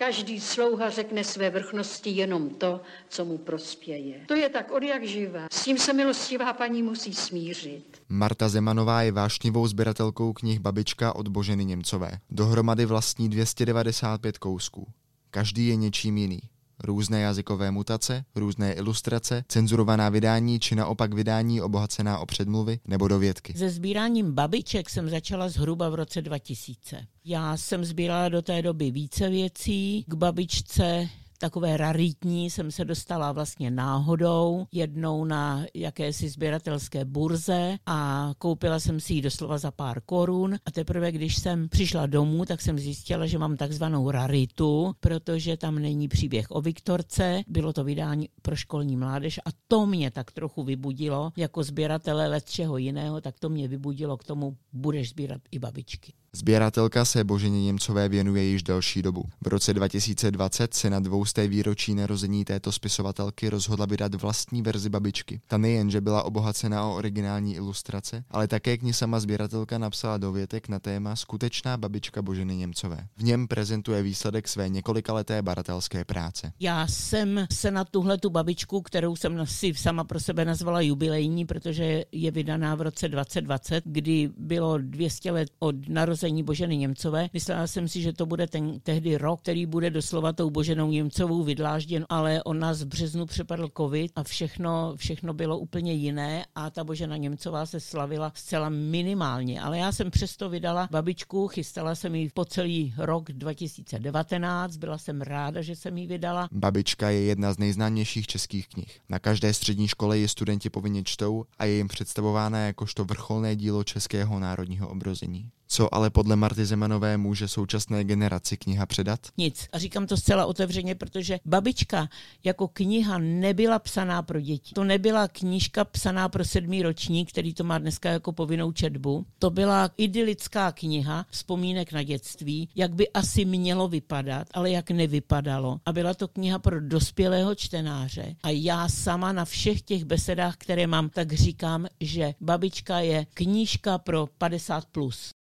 každý slouha řekne své vrchnosti jenom to, co mu prospěje. To je tak odjakživa. S tím se milostivá paní musí smířit. Marta Zemanová je vášnivou sběratelkou knih Babička od Boženy Němcové. Dohromady vlastní 295 kousků. Každý je něčím jiný. Různé jazykové mutace, různé ilustrace, cenzurovaná vydání či naopak vydání obohacená o předmluvy nebo dovědky. Se sbíráním babiček jsem začala zhruba v roce 2000. Já jsem sbírala do té doby více věcí. K babičce takové raritní jsem se dostala vlastně náhodou, jednou na jakési sběratelské burze a koupila jsem si ji doslova za pár korun a teprve, když jsem přišla domů, tak jsem zjistila, že mám takzvanou raritu, protože tam není příběh o Viktorce, bylo to vydání pro školní mládež a to mě tak trochu vybudilo, jako sběratele lecčeho jiného, tak to mě vybudilo k tomu, budeš sbírat i babičky. Sběratelka se Boženě Němcové věnuje již delší dobu. V roce 2020 se na 200. výročí narození této spisovatelky rozhodla vydat vlastní verzi Babičky. Ta nejenže byla obohacena o originální ilustrace, ale také k ní sama sběratelka napsala dovětek na téma Skutečná babička Boženy Němcové. V něm prezentuje výsledek své několikaleté badatelské práce. Já jsem se na tuhletu babičku, kterou jsem si sama pro sebe nazvala jubilejní, protože je vydaná v roce 2020, kdy bylo 200 let od narození Boženy Němcové. Myslela jsem si, že to bude tehdy rok, který bude doslova tou Boženou Němcovou vydlážděn, ale on nás v březnu přepadl covid a všechno bylo úplně jiné a ta Božena Němcová se slavila zcela minimálně. Ale já jsem přesto vydala babičku, chystala jsem ji po celý rok 2019, byla jsem ráda, že jsem ji vydala. Babička je jedna z nejznámějších českých knih. Na každé střední škole ji studenti povinně čtou a je jim představována jakožto vrcholné dílo českého národního obrození. Co ale podle Marty Zemanové může současné generaci kniha předat? Nic. A říkám to zcela otevřeně, protože Babička jako kniha nebyla psaná pro děti. To nebyla knížka psaná pro 7. ročník, který to má dneska jako povinnou četbu. To byla idylická kniha vzpomínek na dětství, jak by asi mělo vypadat, ale jak nevypadalo. A byla to kniha pro dospělého čtenáře. A já sama na všech těch besedách, které mám, tak říkám, že Babička je knížka pro 50+.